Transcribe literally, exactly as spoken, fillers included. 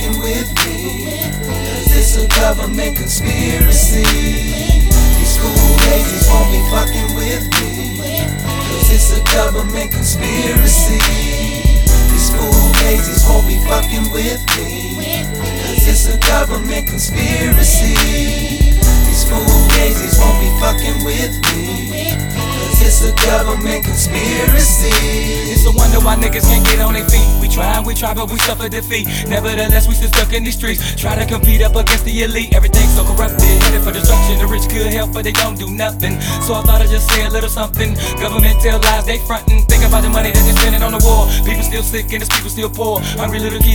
fucking with me, cause it's a government conspiracy. These school daisies won't be fucking with me, cause it's a government conspiracy. These school daisies won't be fucking with me, cause it's a government conspiracy. These school daisies won't be fucking with me, cause it's a government conspiracy. It's a wonder why niggas can't get on their feet. We try and we try but we suffer defeat. Nevertheless we still stuck in these streets, try to compete up against the elite. Everything's so corrupted, headed for destruction. The rich could help but they don't do nothing. So I thought I'd just say a little something. Government tell lies, they frontin'. Think about the money that they spending on the war. People still sick and there's people still poor. Hungry little kids